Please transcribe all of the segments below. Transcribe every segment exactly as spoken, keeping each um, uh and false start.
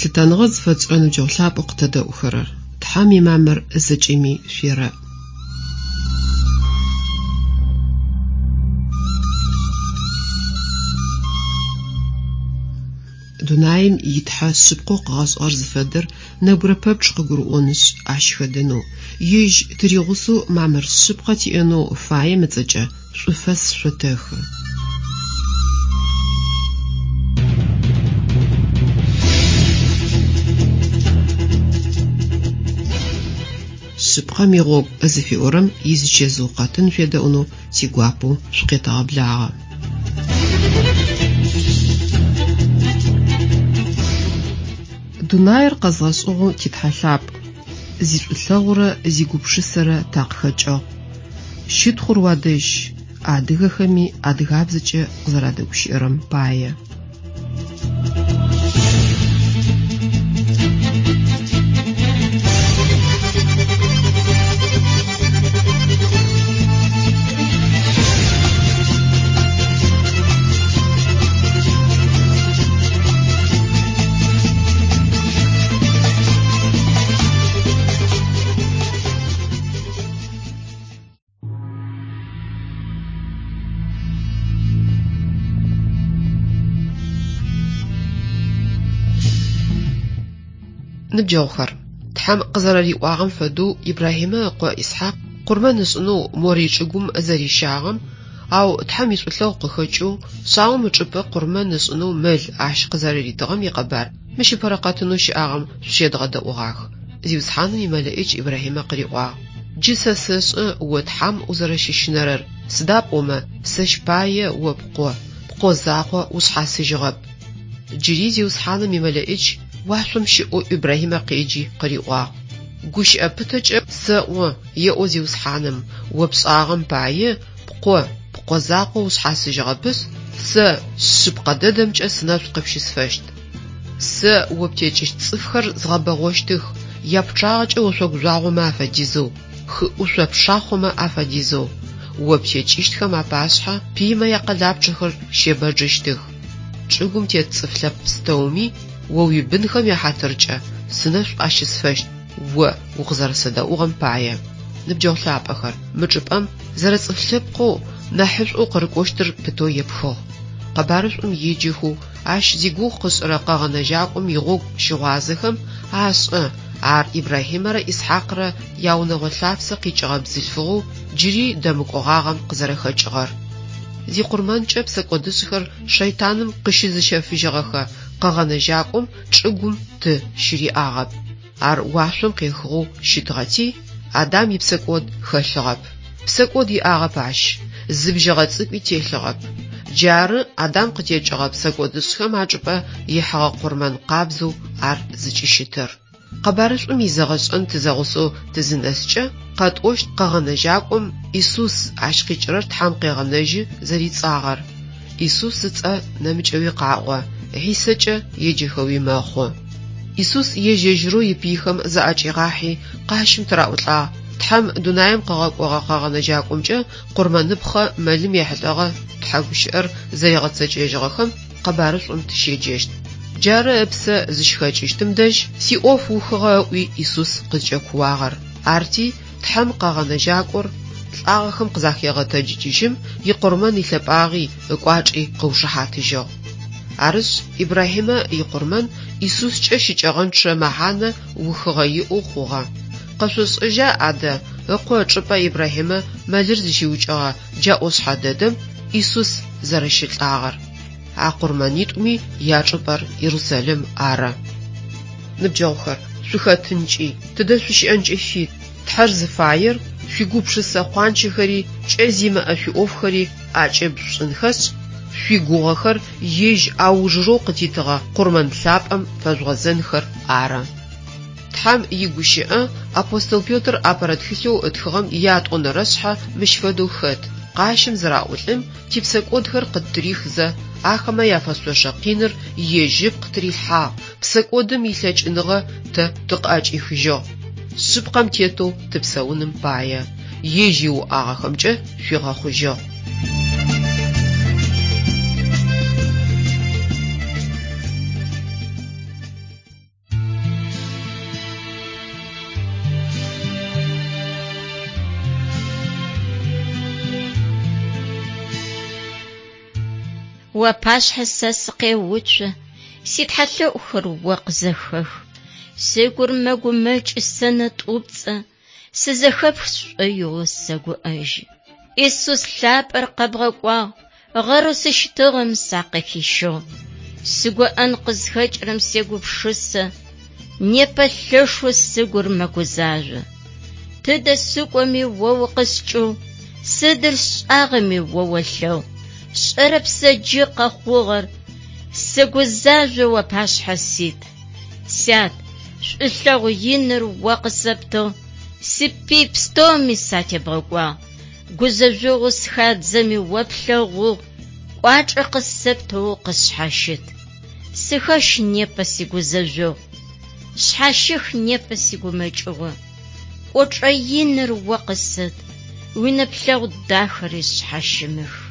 Лъытаныгъэ зыфэцӏэну джэулъапӏ къытэдэӏухэрэр. Тхьам имамэр зэкӏими шъуерэ. Дунаим итхьэ шъыпкъэу къыгъэшӏэр зыфэдэр нэбгырэ пэпчъ къыгурыӏонышъ ащ хэдэнэу. Ежь тыригъусэу мамэр шъыпкъэ тиӏэнэу фаем ыцӏэкӏэ шӏуфэс шъотэхы. Шъыпкъэм игъогу зыфиӏорэм изычезыу къэтын шъуедэӏунэу тигуапэу шъукъетэгъэблагъэ. Дунаир къэзгъэшӏыгъэу титхьэлъапӏ. Зишӏулъэгъурэ зигупшысэрэ такъыхэкӏыгъ. Щытхъур уадэжь адыгэхэми адыгабзэкӏэ къызэрадэгущыӏэрэм пае. Ныбджэгъухэр, тхьам къызэрэриӏуагъэм фэдэу Ибрахьимэ ыкъо Исхьакъ къурмэн ышӏынэу Морий чӏыгум зэрищагъэм, ау тхьам ишӏулъэгъу къыхэкӏыу шъауым ычӏыпӏэ къурмэн ышӏынэу мэл ащ къызэрыритыгъэм икъэбар мыщыпэрэ къэтынэу щыӏагъэм шъущедгъэдэӏугъагъ. Зиусхьаным имэлэӏикӏ Ибрахьимэ къыриӏуагъ: «Джы сэ сэшӏы о тхьам узэрэщыщынэрэр. Сыда пӏомэ, сэ щпае о пкъо. Пкъо закъо ушъхьасыжьыгъэп». Джыри Зиусхьаным имэлэӏикӏ уашъом щыӏэу Ибрахьимэ къеджи къыриӏуагъ: «Гущыӏэ пытэкӏэ сэӏо», еӏо Зиусхьаным, «О пшӏагъэм пае пкъо, пкъо закъо ушъхьасыжьыгъэпышъ, сэ шъыпкъэ дэдэмкӏэ сынэшъу къыпщысфэщт. Сэ о птекӏыщт цӏыфхэр згъэбэгъощтых, япчъагъэкӏэ ошъогу жъуагъомэ афэдизэу, хы ӏушъо пшахъомэ афэдизэу. О птекӏыщтхэм апашъхьэ пимэ якъэлапчъэхэр щебэджыщтых. Чӏыгум тет цӏыф лъэпкъ пстэуми о уибынхэм яхьатыркӏэ сынэшъу ащысфэщт о укъызэрэсэдэӏугъэм пае». Ныбджэгъу лъапӏэхэр, мы чӏыпӏэм зэрэцӏыф лъэпкъэу нахьышӏу къырыкӏощтыр пытэу епхыгъ. Къэбарышӏум еджэхэу ащ зигугъу къышӏырэ къэгъэнэжьакӏом игъогу щыгъуазэхэм ашӏэ ар Ибрахьимэрэ Исхьакърэ яунэгъо лъапсэ къикӏыгъэ бзылъфыгъэу джыри дэмыкӏогъагъэм къызэрэхэкӏыгъэр. Зикъурмэнкӏэ псэкӏодышъхэр шэйтаным къыщызыщэфыжьыгъэхэ къэгъэнэжьакӏом чӏыгум ты щыриӏагъэп. Ар уашъом къехыгъэу щытыгъэти, Адам ипсэкӏод хэлъыгъэп. Псэкӏод иӏагъэп ащ, зыбжьэгъэ цӏыкӏуи телъыгъэп. Джары Адам къытекӏыгъэ псэкӏодышъхэм achӏыпӏэ ихьыгъэ къурмэн къабзэу ар зыкӏыщытыр. Къэбарышӏум изэгъышӏэн тызэгъусэу тызынэскӏэ къэтӏощт къэгъэнэжьакӏом Исус ащ къикӏырэр тхьам къегъэнэжьы зэрицӏагъэр. Исус ыцӏэ нэмыкӏэуи къаӏо, Хьисэкӏэ еджэхэуи мэхъу. Исус ежьэжьырэу ипыйхэм зэӏэкӏигъахьи къащым тыраӏулӏагъ: «Тхьам дунаим къыгъэкӏогъэ къэгъэнэжьакӏомкӏэ къурмэныпхъэ мэлым ехьылӏэгъэ тхьэгущыӏэр зэригъэцэкӏэжьыгъэхэм къэбарышӏум тыщеджэщт». Джары ыпсэ зыщхэкӏыщтым дэжь сиӏоф ухыгъэ ыӏуи Исус къызкӏэкууагъэр. Арти тхьам къэгъэнэжьакӏор лӏагъэхэм къызахегъэтэджыжьым икъурмэн илъэпӏагъи ыкӏуачӏи къыушыхьатыжьыгъ. Арышъ Ибрахьимэ икъурмэн Исускӏэ щыкӏэгъэн чъэ мэхьанэ ухыгъэ иӏэу хъугъэ. Къэшъошӏыжьа адэ ыкъо чӏыпӏэ Ибрахьимэ мэлыр зыщиукӏыгъэ джаӏошъхьэ дэдэм Исус зэрэщылӏагъэр. А къурмэнитӏуми ячӏыпӏэр Иерусалим ары. Ныбджэгъухэр, шъухэтынкӏи, тыдэ шъущыӏэнкӏэ шъуит. Тхьэр зыфаер шъуигупшысэ хъуанчэхэри кӏэ зимыӏэ шъуиӏофхэри ӏакӏэбз шӏынхэшъ шъуигугъэхэр ежь аужырэу къытитыгъэ къурмэн лъапӏэм фэжъугъэзэнхэр ары. Тхьам игущыӏэ апостол Пётр апэрэ тхылъэу ытхыгъэм ятӏонэрэ шъхьэ мыщ фэдэу хэт. Къащым зыраӏулӏым типсэкӏодхэр къыттырихзэ, ахэмэ яфэшъошэ къиныр ежьыпкъ тырилъхьагъ, псэкӏодым илъэкӏыныгъэ тэ тыкъакӏихыжьыгъ. Шъыпкъэм тетэу тыпсэуным пае. Ежь иуӏагъэхэмкӏэ шъуигъэхъужьыгъ. وباشحة ساسقي وتش سيتحلو أخر وقزخخ سيقر مجو مج السنة طوبتة سزخبش أيو سجو أجي إسوس لاب أرقبغوا غرس شتغم ساقك شو سجو أنقذ هجرم سيقو بشسة نيبا لشو سيقر مجو زاج تدا سجو مي ووقسجو سدر شاغمي ووشو شرب سجيقة خوغر سجو زاج وباش حسيت سات شلغو ينر وقسبتو سبي بستومي ساتي بغوا جوزجوغ سخاد زمي وبلغو واج قسبتو قس حاشت سخش نيبا سيجو زجوغ شحاشخ نيبا سيجو مجوغ وطر ينر وقسد وين بلغو داخر شحاشمخ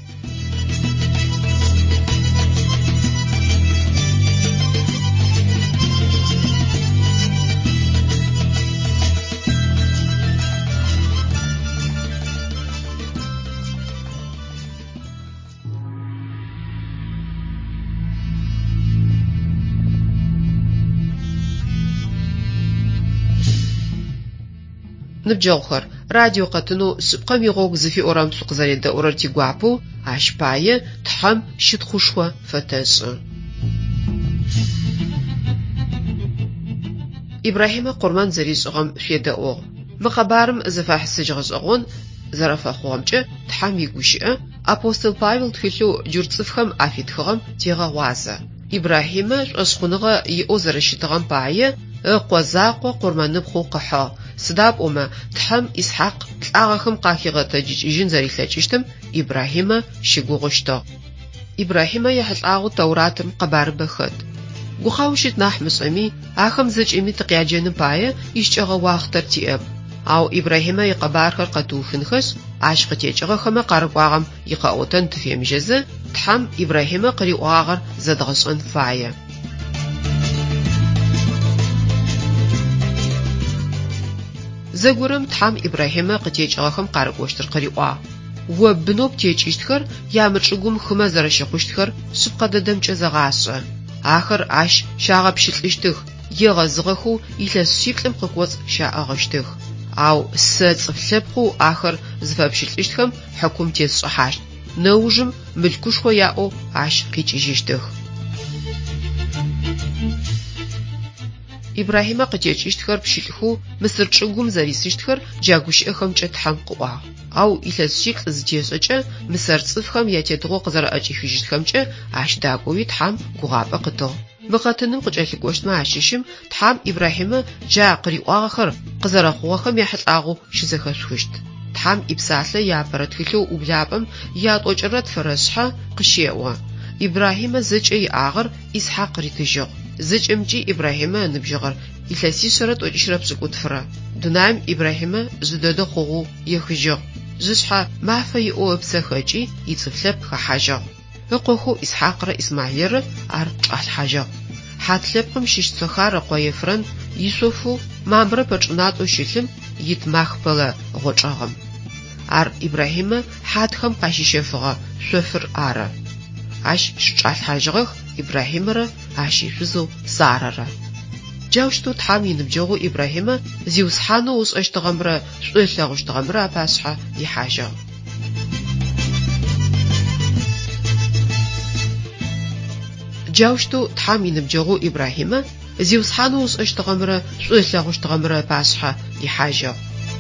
نبجوخر راديو قطنو سبقم يغوغ زفي أورام سوق زريدة أورارتي قوابو عشباية تحم شتخوشوا فتاس إبراهيم قرمان زريز أغم فيدا أوغ مخبارم زفاح سجغز أغون زرفا خوامجة تحم يقوشئ أبوستل بايبل تخلو جورتصفخم أفيدخغم تيغا واسا إبراهيم أسخونغا يؤذر الشتغم باية قوزاقو قرمان نبخو قحا سداب أما تحم إسحاق تلاغخم قاكيغة جين زري ثلاجشتم إبراهيم شغوغشتا إبراهيم يحلقاغو توراتم قبارب خد قخاوشت ناح مسعمي آخم زج إمي تقياجين باية يشجغ واختر تياب أو إبراهيم يقبارخر قطوخن خس عاشق تيجغ خما قارقواغم يقاوتن تفيم جزة تحم إبراهيم قريقواغر زدغسن فاية زغورم تحم إبراهيم قتيجغخم قارقوشتر قريقوا وبنوب تيجيشتخر يامرشغوم خما زرشخوشتخر سبقا ددمچ زغاسه آخر عش شاغب شتلشتخ يغزغخو إلس شيبلم ققوص شاغشتخ أو ستصفلبخو آخر زفابشتلشتخم حكوم تيصحاش نوجم ملكوشخو ياو عش قيجيشتخ إبراهيم قتيجيشتخر بشتلخو مصر تشغوم زريسشتخر جاغوشئخم چتحم قوا أو إلس شيبل زجيسچ مصر صفخم ياتدغو قزرأجيخجتخمچ عش داقوي تحم غوغابا قطو بقتنم قجلقوشت معاششم تحم إبراهيم جا قريقواغخر قزرخوخم يحلقاغو شزخشخشت تحم إبسالة يابرتخلو وبلابم ياتوجرت فرسحة قشيوا إبراهيم زج أي آغر إسحاق ريتجغ زج أمجي إبراهيم نبجغر إلاسي سرت وجشرب سكوت فرا دنايم إبراهيم زدد خوغو يخجغ زشحة معفا يقو بسخجي يتصفلب خحاجغ يقوخو إسحاق را إسماعيل را أرق الحاجة حاتلبقم شيشتخار قويفرن يسوفو مامبرا بجناتو شلم يتماخ بلا غوچاغم أر إبراهيم حاتخم قاشيشفغا سوفر آرا عش شجال حاجغخ إبراهيم را عشيشوزو سارا را جاوشتو تحامي نبجغو إبراهيم زيوسحانو وسأشتغم را سؤلغوشتغم را باسحة يحاجة جاوشتو تحامي نبجغو إبراهيم زيوسحانو وسأشتغم را سؤلغوشتغم را باسحة يحاجة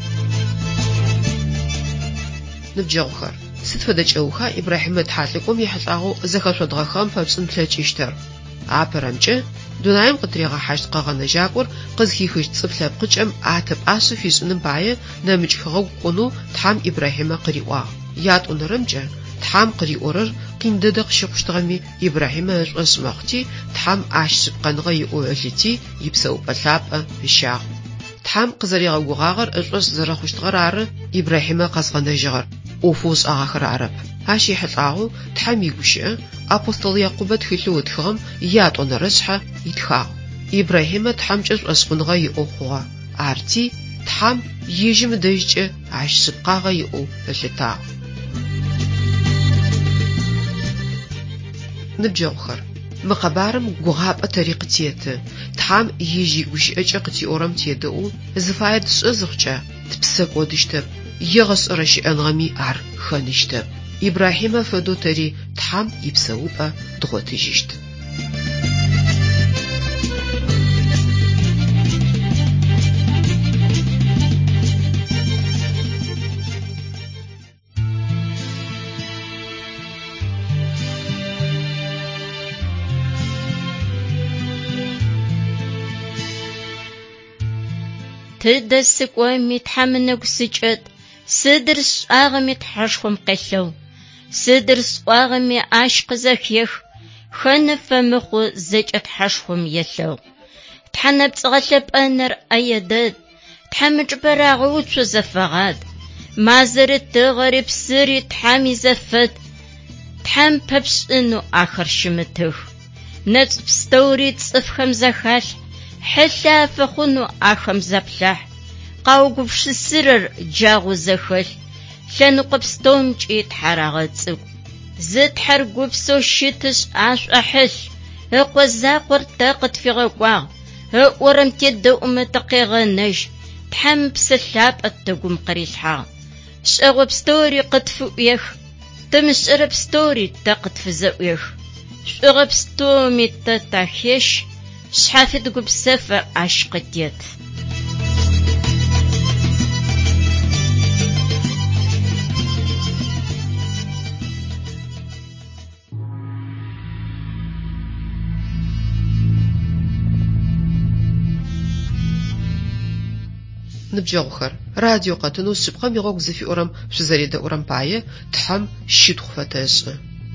نبجغوخر ستفدج أوخا إبراهيم تحالكم يحلقاغو زخشودغخم فبسن تلاجيشتر عبرمجة دونايم قطريغا حاجت قاغانا جاكور قزخيخش تصفلاب قجم آتب آسو فيسنم باية نامج خغو قونو تحام إبراهيم قريوا ياد أنرمجة تحام قريورر قيم ددق شقشتغمي إبراهيم اسمختي تحام عاش سبقانغا يؤولتي يبسو بلاب بشاغ تحام قزريغا وغاغر اسوس زرخشتغرار إبراهيم قزغانا جغر وفوز آخر عرب هاشي حلقاغو تحام يقوشي أبوستل يعقوب تخلو تخغم ياد أنرسحة يتخاغ إبراهيم تحام جز أسقنغا يؤخوا عرتي تحام يجم ديجة عاش سبقاغا يؤو بلتاغ نبجوخر مقبارم غوغاب طريقة تيت تحام يجي وش أجقتي أورم تيدو زفايد سأزخجا تبسك ودشتب يغس رش أنغمي أر خانشتب إبراهيم فدو تري تحام يبسوبا دغوتجشت تدسك ومتحمنك سجد سدرس آغمي تحرشهم قلو سدرس آغمي عاشق زكيخ خنف مخو زجت حرشهم يلو تحنب تغلب أنر أيداد تحمج براغوت وزفغاد ما زرت تغرب سري تحامي زفت تحم ببس إنو آخر شمته نت بستوري تصفخم زخال حلا فخنو آخم زبلح قاوقفش السرر جاغو زخل لانو قبستوم جيت حراغتسو زد حرقوبسو شتش عاش أحل اقوى الزاقور تاقت في غقواغ اقورم تيدو امتقي غنج تحم بسلاب التقوم قريلحا شاغو بستوري قدفو يخ تمش ارب ستوري تاقت في زويخ شاغو بستومي تتاخيش شحافد قب سفر عشق ديت نبجوخر راديو قطنو سبقا ميغوك زفي أورم شزاريدا أورم باية تحم شيدخ فتاش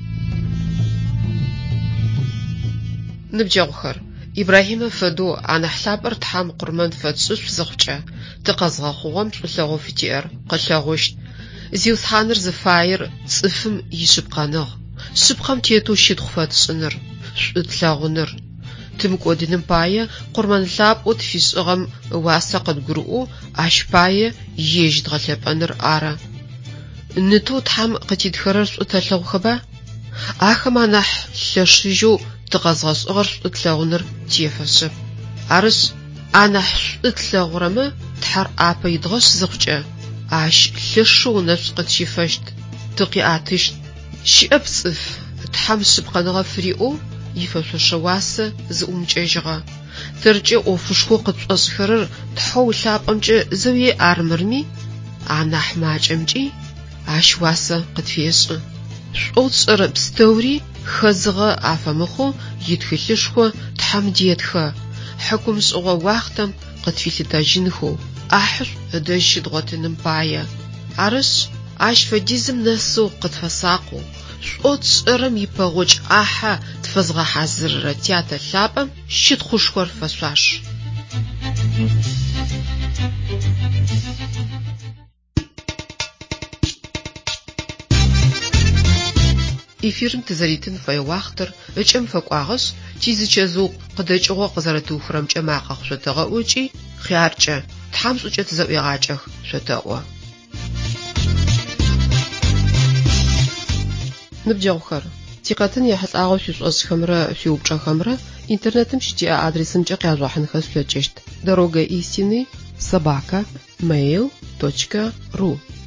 نبجوخر إبراهيم فدو عن حساب تحام قرمان فتسوش زخجة تقزغ خوام تلغو في تير قلغوشت زيوث حانر زفاير صفم يشبقانغ سبقام تيتو شيدخ فتسنر تلاغنر تمكودين باية قرمان لاب وتفيس أغم واسا قد قرؤو عش باية يجد غلب أنر آرا نتو تحام قتيد خرر تلغو خبا آخما نح لشجو تغزغز أغر تلاغنر تيفاسب عرس أنا تلاغرما تحر آبا يدغس زغجة عش لشو نفس قد شفشت تقي آتشت شئب صف تحام سبقانغا فريقو يفاسو شواسة زقوم جيجغا ترجي أوفشخو قد أصخرر تحو لاب أمجي زوي آرمرمي أنا حماج أمجي عش واسة قد فيسو شقوط سرب ستوري خزغة عفمخو يدخلشخو تحم ديتخا حكم سغو واختم قد في لتاجينخو أحر أدش دغتن بايا عرس عاش فديزم نسو قد فساقو شقوط سرم يبغوج آحا تفزغ حزر رتياتا لابم شد خوشخور فسواش إفيرم تزريتن في وقتر إجم فقاعس تيزي تشزو قدج أو قزرتو خرم جماعة شتاء وجي خيارجة تحمس وجه تزوي عاجه شتاء نبجو خر تقاتن يحس أعوش يسوس خمرة في وبجا خمرة إنترنتم شتي أدرسم جاقي عزوحن خسلجشت دروجة إيستيني собака mail точка ру